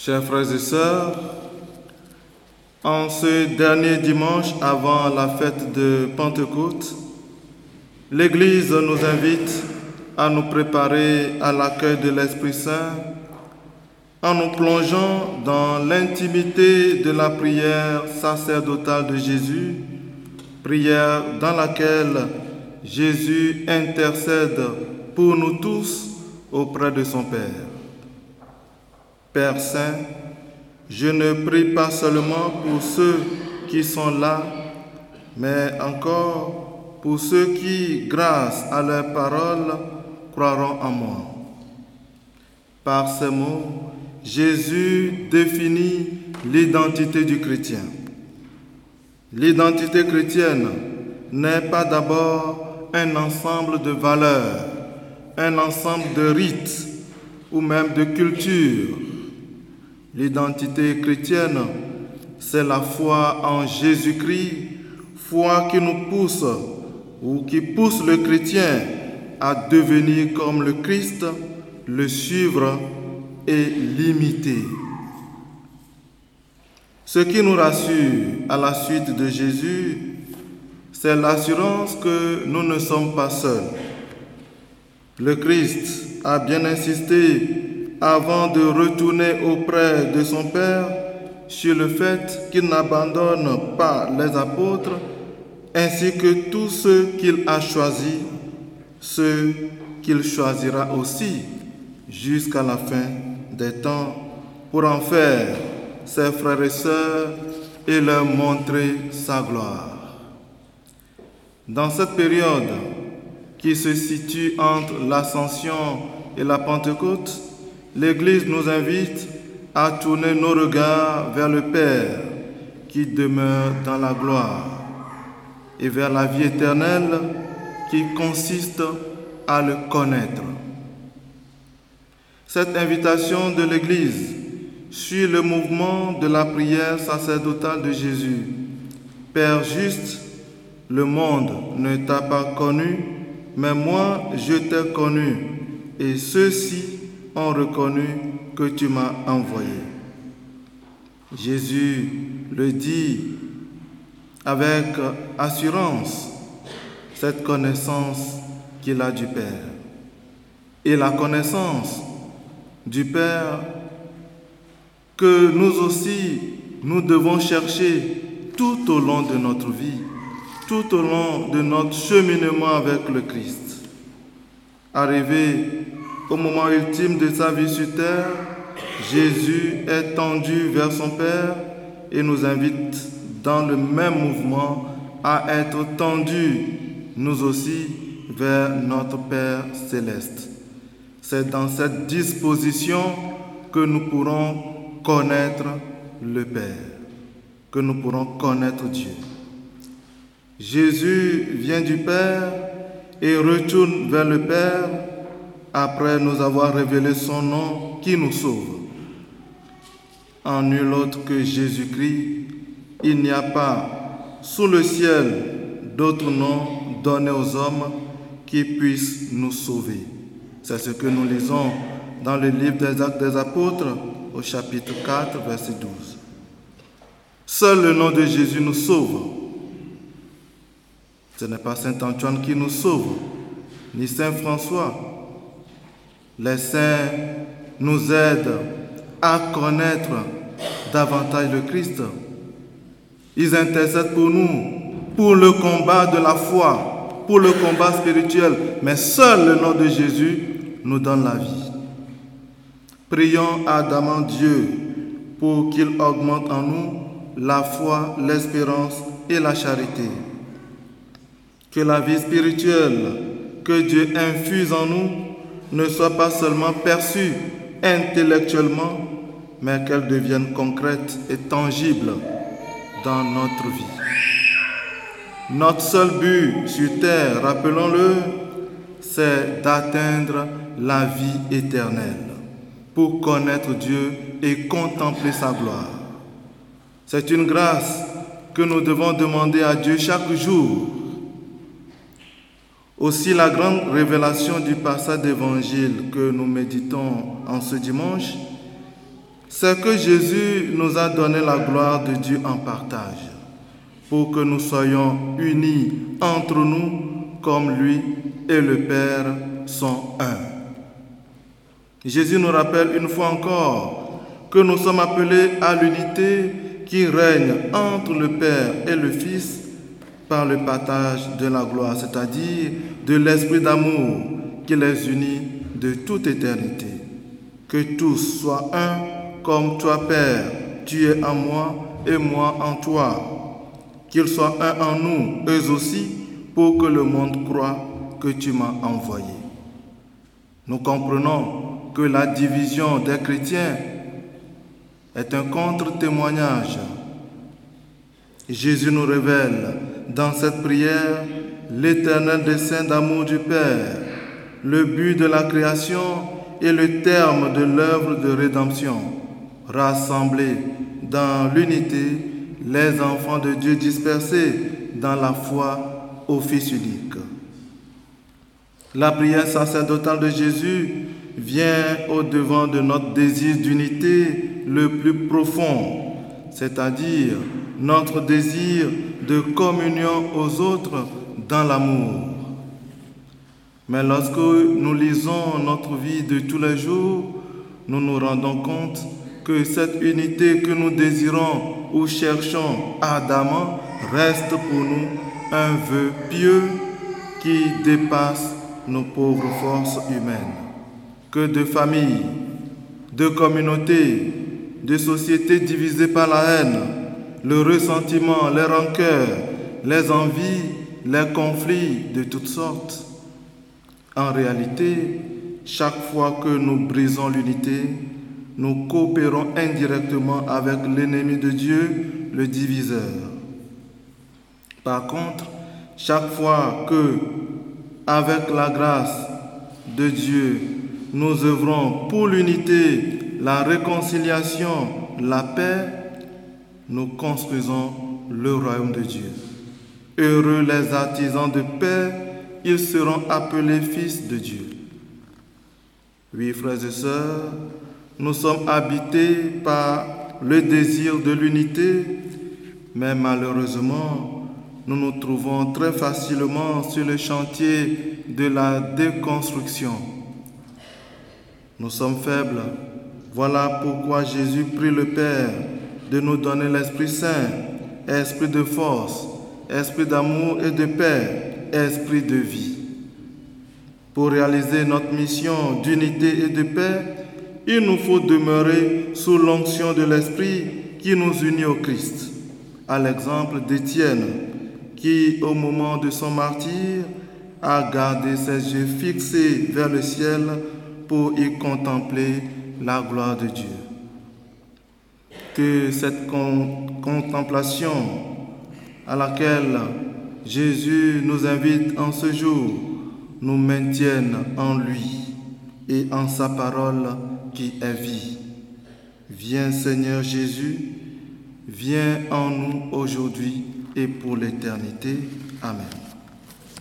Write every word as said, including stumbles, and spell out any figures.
Chers frères et sœurs, en ce dernier dimanche avant la fête de Pentecôte, l'Église nous invite à nous préparer à l'accueil de l'Esprit Saint en nous plongeant dans l'intimité de la prière sacerdotale de Jésus, prière dans laquelle Jésus intercède pour nous tous auprès de son Père. Père Saint, je ne prie pas seulement pour ceux qui sont là, mais encore pour ceux qui, grâce à leurs paroles, croiront en moi. Par ces mots, Jésus définit l'identité du chrétien. L'identité chrétienne n'est pas d'abord un ensemble de valeurs, un ensemble de rites ou même de cultures. L'identité chrétienne, c'est la foi en Jésus-Christ, foi qui nous pousse ou qui pousse le chrétien à devenir comme le Christ, le suivre et l'imiter. Ce qui nous rassure à la suite de Jésus, c'est l'assurance que nous ne sommes pas seuls. Le Christ a bien insisté avant de retourner auprès de son Père sur le fait qu'il n'abandonne pas les apôtres ainsi que tous ceux qu'il a choisis, ceux qu'il choisira aussi jusqu'à la fin des temps pour en faire ses frères et sœurs et leur montrer sa gloire. Dans cette période qui se situe entre l'Ascension et la Pentecôte, l'Église nous invite à tourner nos regards vers le Père qui demeure dans la gloire et vers la vie éternelle qui consiste à le connaître. Cette invitation de l'Église suit le mouvement de la prière sacerdotale de Jésus. Père juste, le monde ne t'a pas connu, mais moi je t'ai connu, et ceux-ci ont reconnu que tu m'as envoyé. Jésus le dit avec assurance, cette connaissance qu'il a du Père. Et la connaissance du Père que nous aussi, nous devons chercher tout au long de notre vie, tout au long de notre cheminement avec le Christ. Arrivé au moment ultime de sa vie sur terre, Jésus est tendu vers son Père et nous invite dans le même mouvement à être tendus, nous aussi, vers notre Père céleste. C'est dans cette disposition que nous pourrons connaître le Père, que nous pourrons connaître Dieu. Jésus vient du Père et retourne vers le Père après nous avoir révélé son nom qui nous sauve. En nul autre que Jésus-Christ, il n'y a pas sous le ciel d'autre nom donné aux hommes qui puissent nous sauver. C'est ce que nous lisons dans le livre des Actes des Apôtres au chapitre quatre, verset douze. Seul le nom de Jésus nous sauve. Ce n'est pas Saint Antoine qui nous sauve, ni Saint François. Les saints nous aident à connaître davantage le Christ. Ils intercèdent pour nous, pour le combat de la foi, pour le combat spirituel. Mais seul le nom de Jésus nous donne la vie. Prions ardemment Dieu pour qu'il augmente en nous la foi, l'espérance et la charité. Que la vie spirituelle que Dieu infuse en nous ne soit pas seulement perçue intellectuellement, mais qu'elle devienne concrète et tangible dans notre vie. Notre seul but sur terre, rappelons-le, c'est d'atteindre la vie éternelle pour connaître Dieu et contempler sa gloire. C'est une grâce que nous devons demander à Dieu chaque jour. Aussi, la grande révélation du passage d'évangile que nous méditons en ce dimanche, c'est que Jésus nous a donné la gloire de Dieu en partage, pour que nous soyons unis entre nous comme lui et le Père sont un. Jésus nous rappelle une fois encore que nous sommes appelés à l'unité qui règne entre le Père et le Fils par le partage de la gloire, c'est-à-dire de l'esprit d'amour qui les unit de toute éternité. Que tous soient un, comme toi, Père, tu es en moi et moi en toi. Qu'ils soient un en nous, eux aussi, pour que le monde croie que tu m'as envoyé. Nous comprenons que la division des chrétiens est un contre-témoignage. Jésus nous révèle dans cette prière l'éternel dessein d'amour du Père, le but de la création et le terme de l'œuvre de rédemption, rassembler dans l'unité les enfants de Dieu dispersés dans la foi au Fils unique. La prière sacerdotale de Jésus vient au-devant de notre désir d'unité le plus profond, c'est-à-dire notre désir de communion aux autres dans l'amour. Mais lorsque nous lisons notre vie de tous les jours, nous nous rendons compte que cette unité que nous désirons ou cherchons ardemment reste pour nous un vœu pieux qui dépasse nos pauvres forces humaines. Que de familles, de communautés, de sociétés divisées par la haine, le ressentiment, les rancœurs, les envies, les conflits de toutes sortes. En réalité, chaque fois que nous brisons l'unité, nous coopérons indirectement avec l'ennemi de Dieu, le diviseur. Par contre, chaque fois que, avec la grâce de Dieu, nous œuvrons pour l'unité, la réconciliation, la paix, nous construisons le royaume de Dieu. Heureux les artisans de paix, ils seront appelés fils de Dieu. Oui, frères et sœurs, nous sommes habités par le désir de l'unité, mais malheureusement, nous nous trouvons très facilement sur le chantier de la déconstruction. Nous sommes faibles. Voilà pourquoi Jésus prie le Père de nous donner l'Esprit Saint, esprit de force, esprit d'amour et de paix, esprit de vie. Pour réaliser notre mission d'unité et de paix, il nous faut demeurer sous l'onction de l'Esprit qui nous unit au Christ, à l'exemple d'Étienne, qui, au moment de son martyre, a gardé ses yeux fixés vers le ciel pour y contempler la gloire de Dieu. Que cette con- contemplation à laquelle Jésus nous invite en ce jour nous maintienne en lui et en sa parole qui est vie. Viens Seigneur Jésus, viens en nous aujourd'hui et pour l'éternité. Amen.